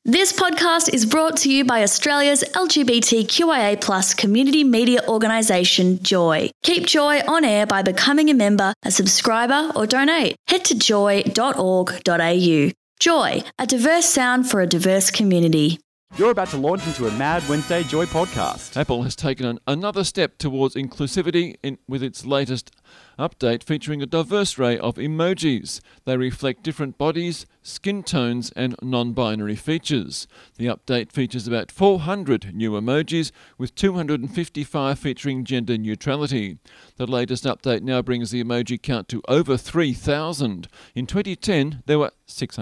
This podcast is brought to you by Australia's LGBTQIA+ community media organisation, Joy. Keep Joy on air by becoming a member, a subscriber or donate. Head to joy.org.au. Joy, a diverse sound for a diverse community. You're about to launch into a Mad Wednesday Joy podcast. Apple has taken another step towards inclusivity with its latest update featuring a diverse array of emojis. They reflect different bodies, skin tones and non-binary features. The update features about 400 new emojis with 255 featuring gender neutrality. The latest update now brings the emoji count to over 3,000. In 2010, there were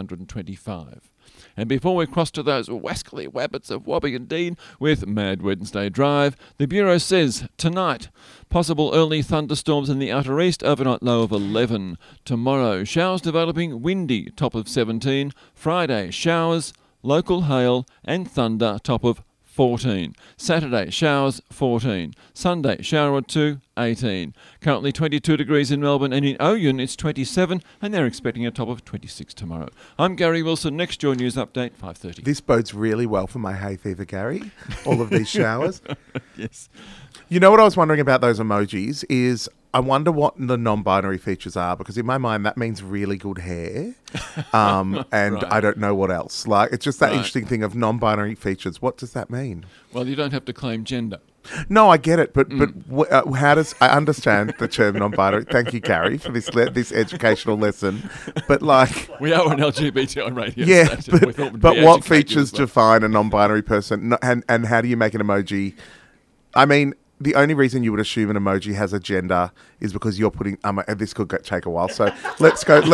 625. And before we cross to those wascally wabbits of Wobbie and Dean with Mad Wednesday Drive, the Bureau says tonight, possible early thunderstorms in the outer east, overnight low of 11. Tomorrow, showers developing, windy, top of 17. Friday, showers, local hail and thunder, top of 14. Saturday, showers, 14. Sunday, shower or 2, 18. Currently 22 degrees in Melbourne, and in Oyun it's 27, and they're expecting a top of 26 tomorrow. I'm Gary Wilson. Next Joy News Update, 5:30. This bodes really well for my hay fever, Gary. All of these showers. Yes. You know what I was wondering about those emojis is I wonder what the non-binary features are, because in my mind that means really good hair, and Right. I don't know what else. Like, it's just that Right. interesting thing of non-binary features. What does that mean? Well, you don't have to claim gender. No, I get it, but how does I understand the term non-binary? Thank you, Gary, for this educational lesson. But like, We are an LGBTI radio yeah, station. We thought we'd but be what educated features as well. define a non-binary person, and how do you make an emoji? I mean, the only reason you would assume an emoji has a gender is because you're putting. This could take a while, so let's go to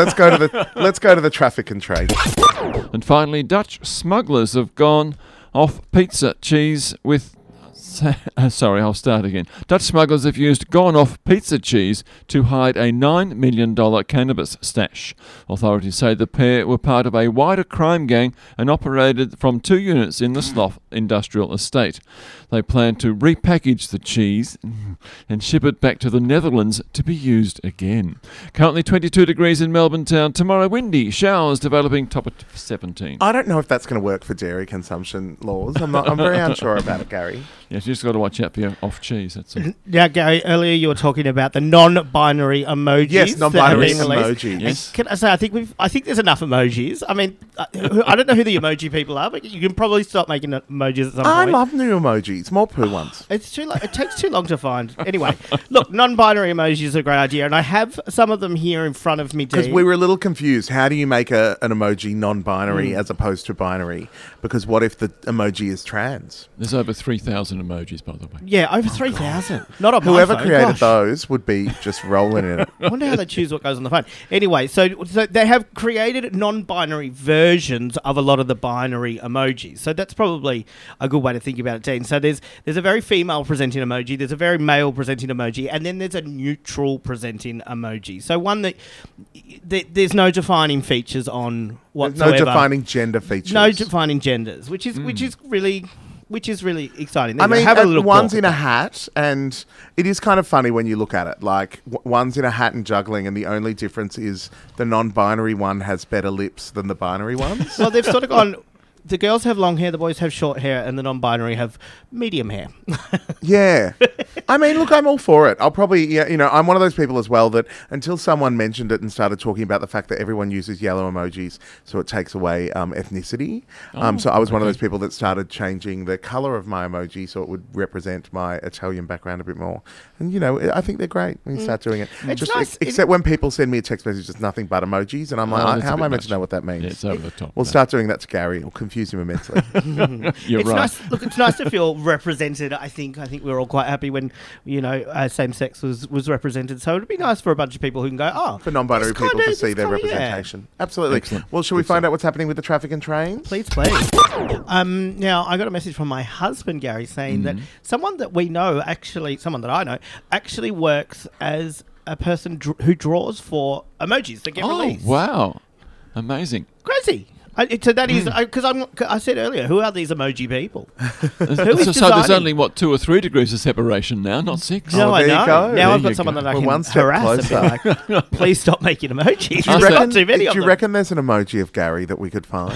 the traffic and trade. And finally, Dutch smugglers have gone off pizza cheese with... Sorry, I'll start again. Dutch smugglers have used gone-off pizza cheese to hide a $9 million cannabis stash. Authorities say the pair were part of a wider crime gang and operated from 2 units in the Slough industrial estate. They plan to repackage the cheese and ship it back to the Netherlands to be used again. Currently 22 degrees in Melbourne town. Tomorrow windy, showers developing, top of 17. I don't know if that's going to work for dairy consumption laws. I'm very unsure about it, Gary. Yes, you just got to watch out for your off cheese. That's all. Now, Gary, earlier you were talking about the non-binary emojis. Yes, that have non-binary been released. emojis. Yes. Can I say, I think there's enough emojis. I mean, I don't know who the emoji people are, but you can probably stop making emojis at some I point. love new emojis, more poo ones. It's too it takes too long to find. Anyway, look, non-binary emojis are a great idea, and I have some of them here in front of me. Because Dean. we were a little confused. How do you make an emoji non-binary as opposed to binary? Because what if the emoji is trans? There's over 3,000 emojis, by the way. Yeah, over 3,000. Not on Whoever my phone. created Gosh. those would be just rolling in it. I wonder how they choose what goes on the phone. Anyway, so they have created non-binary versions of a lot of the binary emojis. So that's probably a good way to think about it, Dean. So there's a very female presenting emoji, there's a very male presenting emoji, and then there's a neutral presenting emoji. So one that there's no defining features on There's whatsoever. no defining gender features. No defining genders, which is really exciting. There I you go. mean, have a little one's talk. in a hat, and it is kind of funny when you look at it. Like, one's in a hat and juggling, and the only difference is the non-binary one has better lips than the binary ones. Well, they've sort of gone. The girls have long hair, the boys have short hair, and the non-binary have medium hair. Yeah. I mean, look, I'm all for it. I'll probably, I'm one of those people as well that until someone mentioned it and started talking about the fact that everyone uses yellow emojis, so it takes away ethnicity. So I was one of those people that started changing the colour of my emoji so it would represent my Italian background a bit more. And, I think they're great when you start doing it. It's Just nice. Except when people send me a text message that's nothing but emojis, and I'm like, that's a how am bit I meant much. to know what that means? Yeah, it's over the top. We'll start doing that to Gary. It'll confuse him immensely. You're It's right. nice. Look, it's nice to feel represented. I think we were all quite happy when same sex was represented. So it'd be nice for a bunch of people who can go, oh, For non-binary this people to kinda- see this their kinda- yeah. representation. Absolutely. Excellent. Well, shall we Good find stuff. out what's happening with the traffic and trains? Please. Now, I got a message from my husband, Gary, saying that Mm-hmm. someone that I know, actually works as a person who draws for emojis that get Oh, released. wow. Amazing. Crazy. So that is because I said earlier, who are these emoji people? So there's only, 2 or 3 degrees of separation now, not 6. No, I there you know. go. Now There I've got you someone go. that I We're can one step harass and be like, please stop making emojis. Do you There's reckon- too many of Do you them. reckon there's an emoji of Gary that we could find?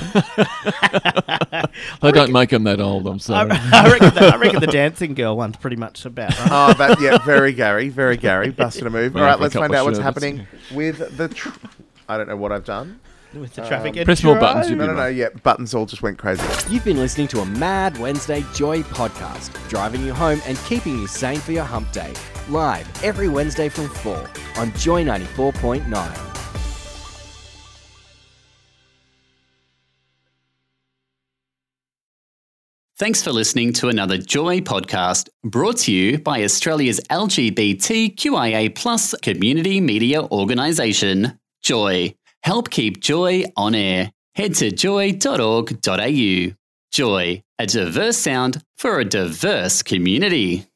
They don't make them that old, I'm sorry. I reckon the dancing girl one's pretty much about right. Oh, very Gary, busting a move. Yeah, All right, for a let's find couple out what's shirts. happening with the. I don't know what I've done. With the traffic. Press more buttons, you No, yeah, buttons all just went crazy. You've been listening to a Mad Wednesday Joy podcast, driving you home and keeping you sane for your hump day. Live every Wednesday from 4 on Joy 94.9. Thanks for listening to another Joy podcast brought to you by Australia's LGBTQIA+ community media organisation, Joy. Help keep Joy on air. Head to joy.org.au. Joy, a diverse sound for a diverse community.